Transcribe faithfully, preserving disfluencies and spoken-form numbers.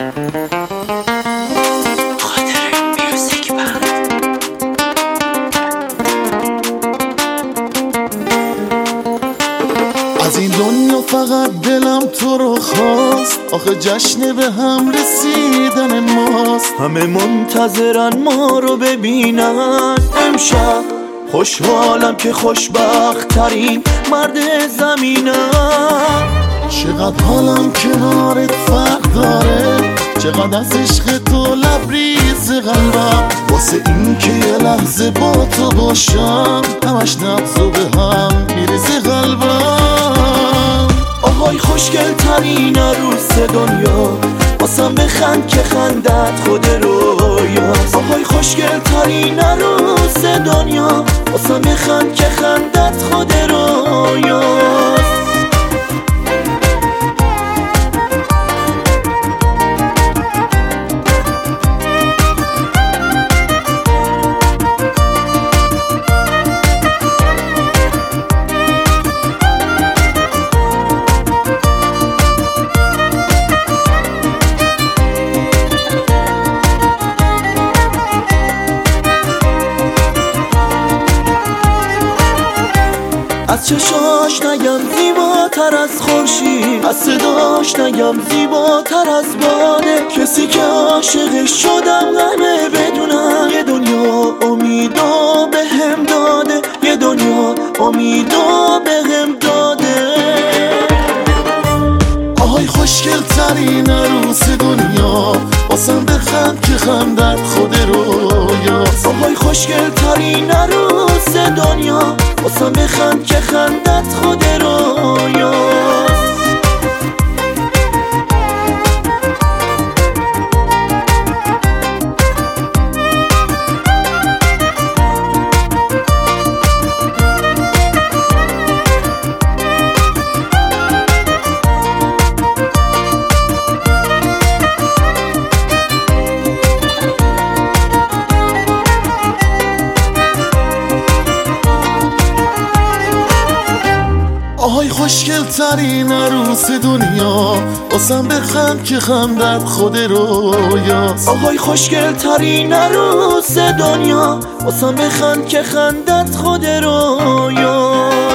از این دنیا فقط دلم تو رو خواست، آخه جشن به هم رسیدن ماست. همه منتظرن ما رو ببینن امشب، خوشحالم که خوشبخت ترین مرد زمینم. چقدر حالم کنارت فرق داره، چقدر از عشق تو لبریز قلبم. واسه این که یه لحظه با تو باشم، همش نبض و به هم میریزه قلبم. آهای خوشگل ترین عروس دنیا، واسم بخند که خندت خود رویاست. آهای خوشگل ترین عروس دنیا، واسم بخند که خندت خود رویاست. از چشاش نگم زیباتر از خورشید، از صداش نگم زیباتر از باده. کسی که عاشقش شدم غمه بدونم، یه دنیا امیدو به هم داده، یه دنیا امیدو به هم داده. آهای خوشگل ترین عروس دنیا، واسم بخند که خندت خود رویاست. آهای خوشگل ترین عروس دنیا، واسم بخند که خندت خود رویاست. آهای خوشگل ترین عروس دنیا، واسم بخند که خندت خود رویاست. آهای خوشگل ترین عروس دنیا، واسم بخند که خندت خود رویاست.